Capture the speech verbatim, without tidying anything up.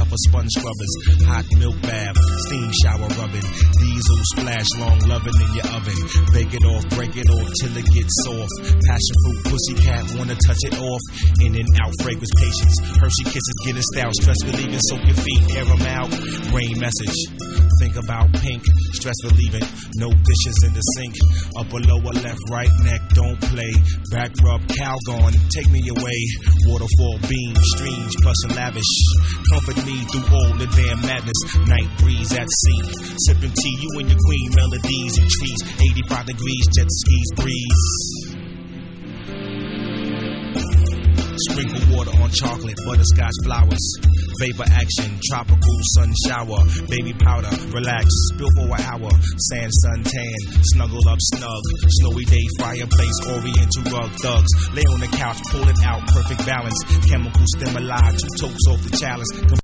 love for sponge scrubbers, hot milk bath, steam shower rubbing, diesel splash, long loving in your oven. Bake it off, break it off till it gets soft. Passion fruit, pussycat, wanna touch it off. In and out, fragrance, patience. Hershey kisses, getting stout, stress relieving, soak your feet, air them out. Brain message, think about pink, stress relieving. No dishes in the sink, upper, lower, left, right, neck, don't play. Back rub, Calgon, take me away. Waterfall, beam, streams, plush and lavish. Comfort me through all the damn madness. Night breeze at sea, sipping tea, you and your queen, melodies and trees. eighty-five degrees, jet skis, breeze. Sprinkle water on chocolate, butterscotch flowers. Vapor action, tropical sun shower. Baby powder, relax, spill for an hour. Sand, sun, tan, snuggle up snug. Snowy day, fireplace, oriental rug. Thugs, lay on the couch, pull it out, perfect balance. Chemical stimuli, two toes off the chalice.